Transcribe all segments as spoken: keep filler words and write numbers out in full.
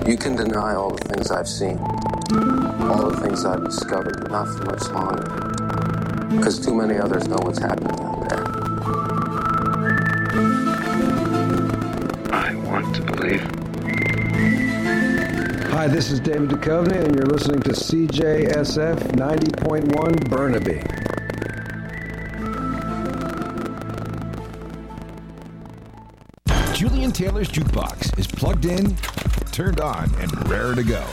You can deny all the things I've seen, all the things I've discovered, but not for much longer, because too many others know what's happening out there. I want to believe. Hi, this is David Duchovny, and you're listening to C J S F ninety point one Burnaby. Julian Taylor's Jukebox is plugged in, turned on, and raring to go.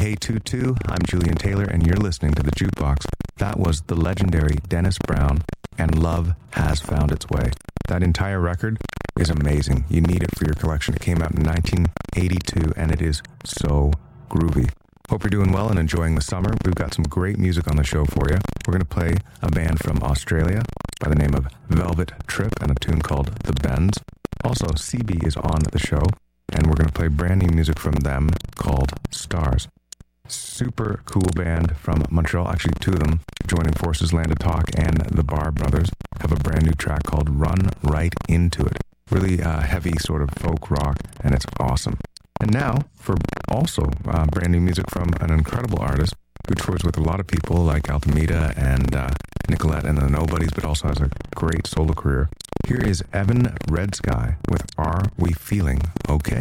I'm Julian Taylor, and you're listening to The Jukebox. That was the legendary Dennis Brown and Love Has Found Its Way. That entire record is amazing. You need it for your collection. It came out in nineteen eighty-two, and it is so groovy. Hope you're doing well and enjoying the summer. We've got some great music on the show for you. We're going to play a band from Australia by the name of Velvet Trip and a tune called The Bends. Also, C B is on the show, and we're going to play brand new music from them called Stars. Super cool band from Montreal. Actually, two of them joining forces, Land of Talk and the Bar Brothers, have a brand new track called Run Right Into It. Really uh, heavy sort of folk rock, and it's awesome. And now, for also uh, brand new music from an incredible artist who tours with a lot of people like Altameda and uh, Nicolette and the Nobodies, but also has a great solo career. Here is Evan Red Sky with Are We Feeling Okay?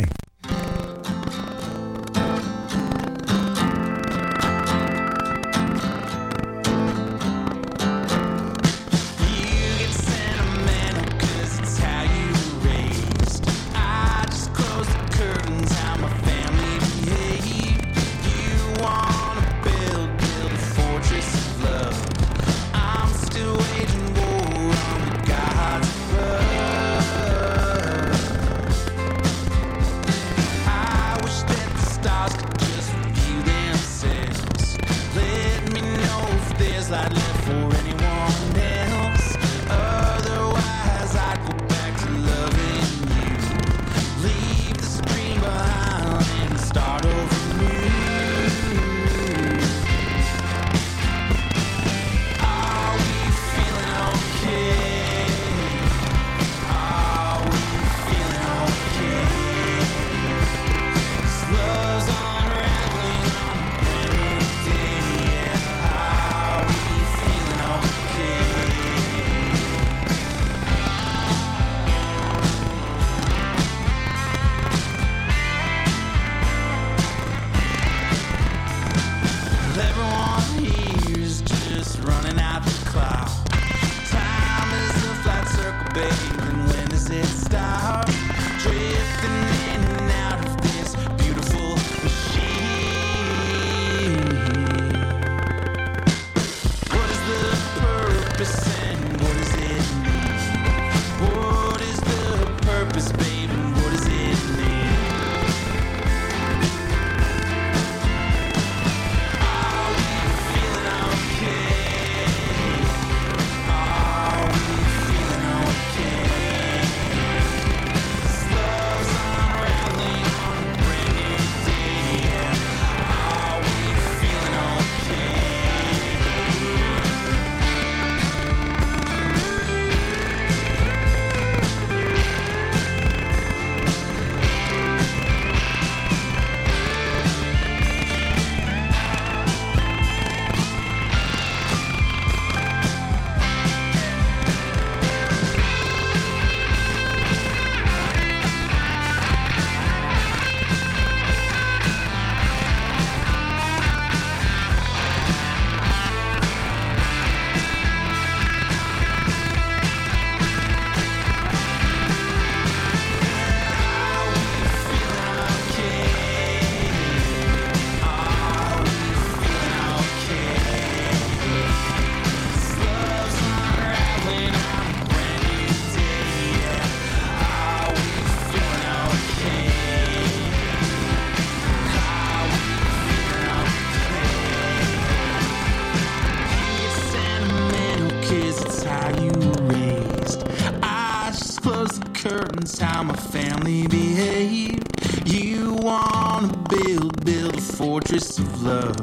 How my family behave. You wanna build, build a fortress of love.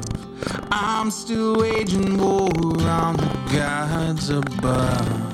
I'm still waging war on the gods above.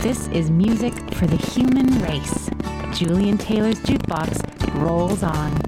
This is music for the human race. Julian Taylor's Jukebox rolls on.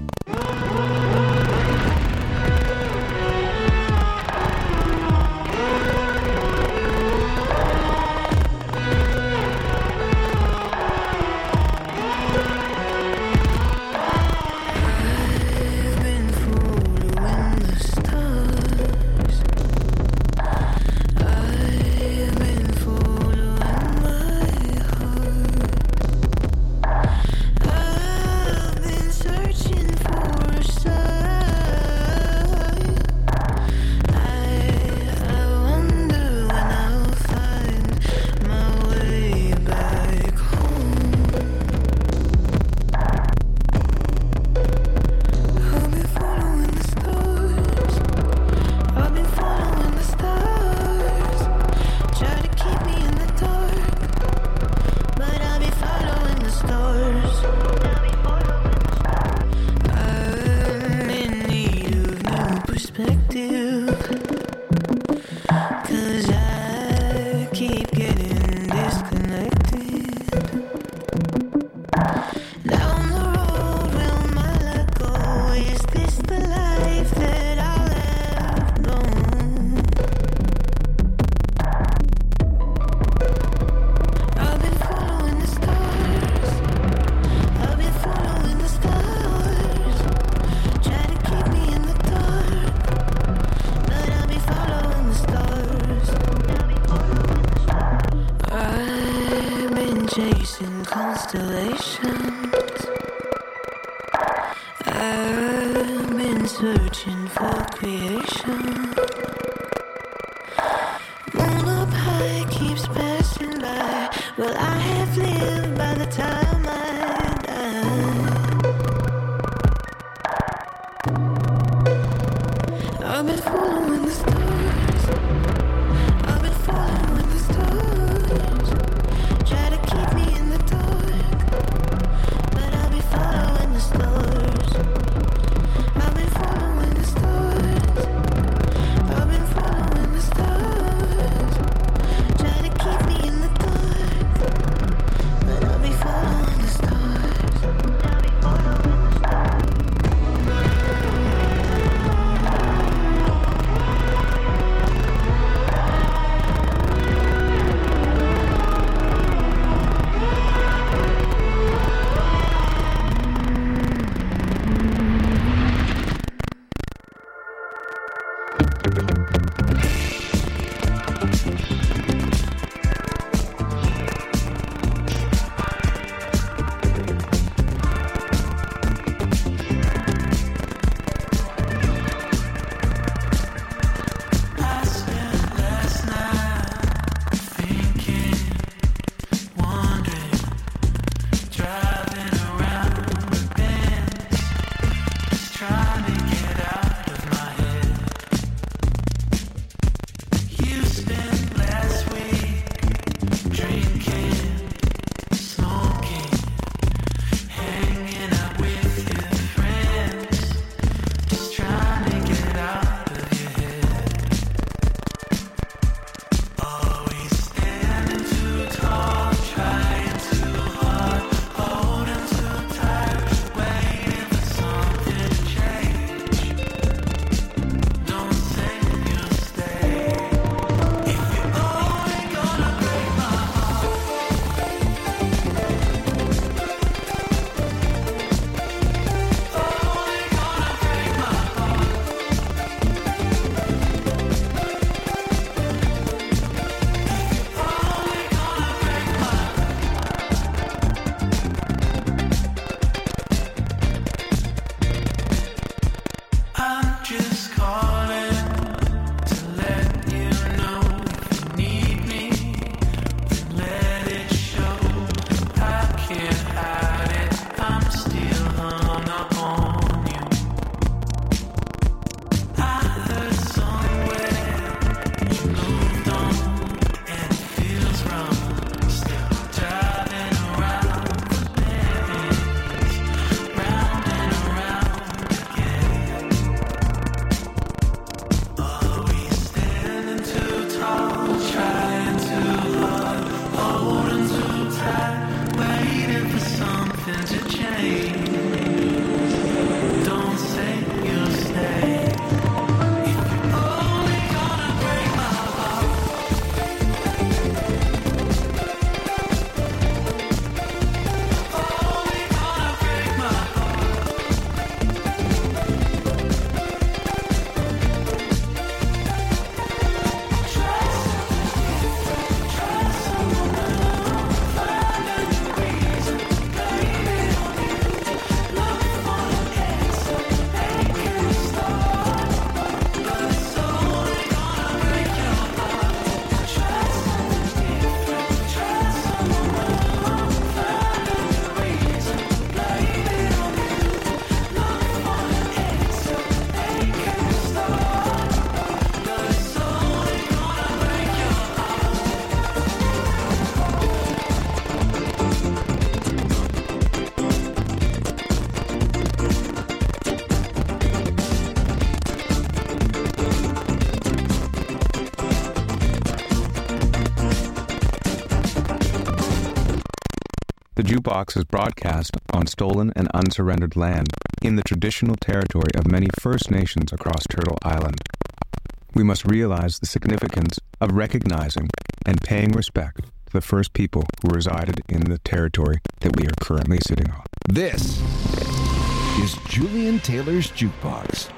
The Jukebox is broadcast on stolen and unsurrendered land in the traditional territory of many First Nations across Turtle Island. We must realize the significance of recognizing and paying respect to the first people who resided in the territory that we are currently sitting on. This is Julian Taylor's Jukebox.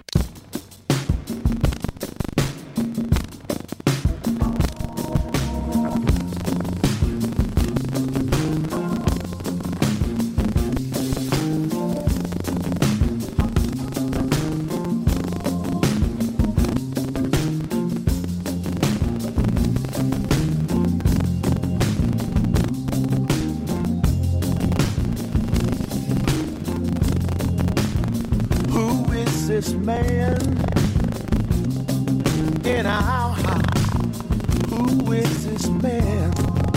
This man in our house, who is this man?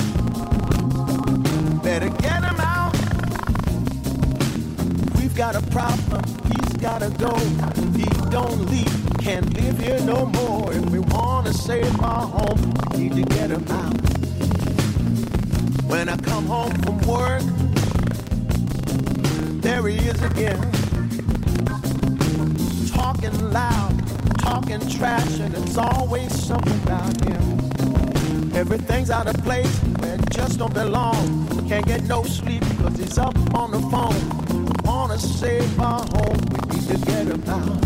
Better get him out. We've got a problem, he's gotta go. He don't leave, can't live here no more. If we wanna save our home, we need to get him out. When I come home from work, there he is again. Talking loud, talking trash, and it's always something about him. Everything's out of place, where it just don't belong. Can't get no sleep because he's up on the phone. We wanna save our home, we need to get him out.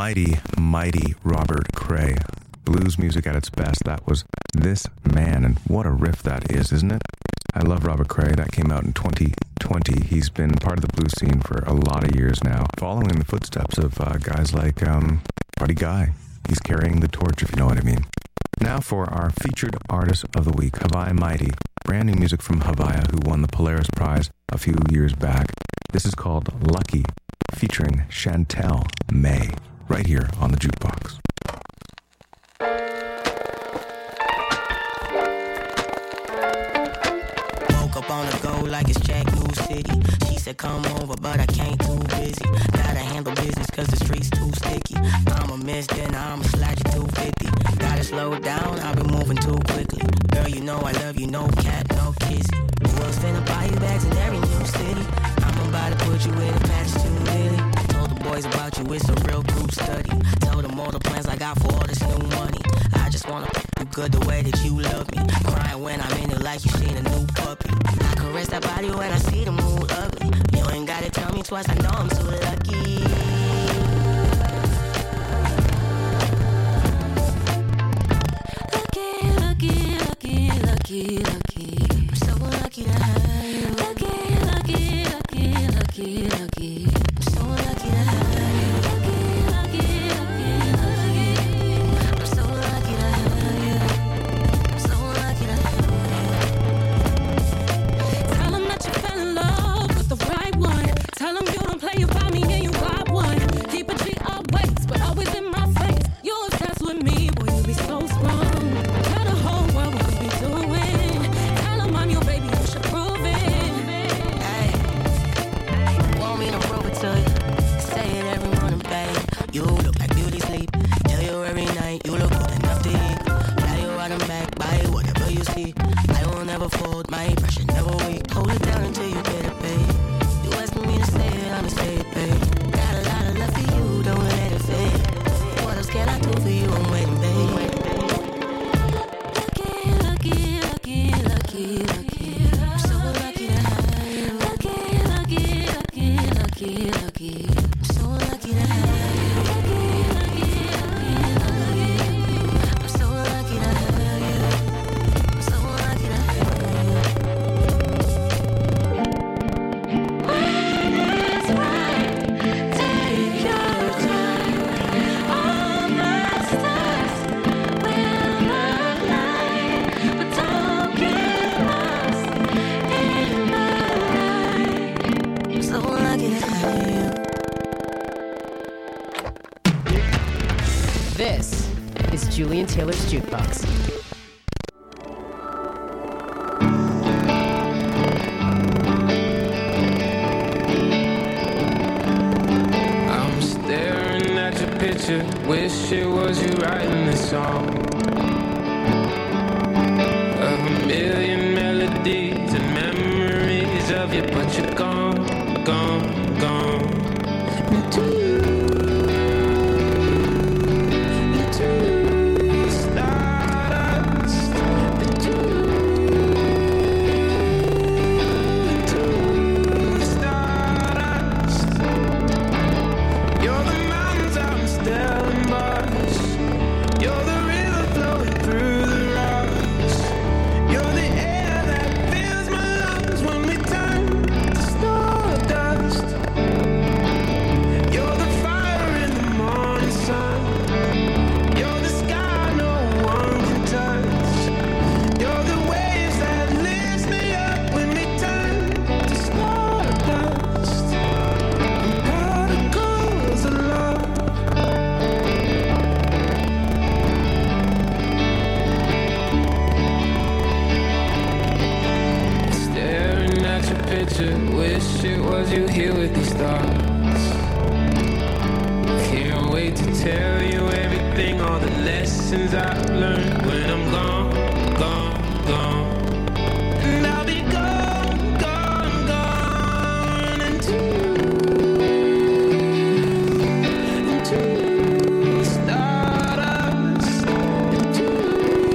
mighty, mighty Robert Cray. Blues music at its best. That was This Man, and what a riff that is, isn't it? I love Robert Cray. That came out in twenty twenty. He's been part of the blues scene for a lot of years now, following in the footsteps of uh, guys like um, Buddy Guy. He's carrying the torch, if you know what I mean. Now for our featured artist of the week, Havaya Mighty. Brand new music from Havaya, who won the Polaris Prize a few years back. This is called Lucky, featuring Chantel May, right here on the Jukebox. Woke up on the go like it's Jack New City. She said come over, but I can't, too busy. Gotta handle business cause the street's too sticky. I'm a miss, then I'ma slide you two fifty. Gotta slow down, I've been moving too quickly. Girl, you know I love you, no cat, no kissy. Who else finna buy you bags in every new city? I'm about to put you in a patch too, Lily. Told the boys about you, it's a real group study. Told them all the plans I got for all this new money. I just wanna you good the way that you love me. Crying when I'm in it like you seen a new puppy. I caress that body when I see the mood ugly. You ain't gotta tell me twice, I know I'm too lucky. Lucky, lucky, lucky, lucky. I'm so lucky to have you. Lucky, lucky, lucky, lucky, lucky. I'm so lucky to have you. Lucky, lucky, lucky, lucky. I'm so lucky to have you. I'm so lucky to have you. Tell them that you fell in love with the right one. Tell them you don't play about me and you got one. Keep a G always, but always in my face. You obsessed with me, boy, you be so strong. You look like beauty sleep. Tell you every night you look good enough to eat. Fly you out and back, buy whatever you see. I will never fold, my pressure never weak. Hold it down until you get it paid. You asking me to say it, I'ma say it, babe. Got a lot of love for you, don't let it fade. What else can I do for you? I'm waiting, babe. Lucky, lucky, lucky, lucky, lucky. I'm so lucky to have you. Lucky, lucky, lucky, lucky, lucky. I'm so lucky to have you. This is Julian Taylor's Jukebox. I'm staring at your picture, wish it was you writing this song. A million melodies and memories of you, but you're gone, gone, gone. Into you. Wish it was you here with these thoughts. Can't wait to tell you everything, all the lessons I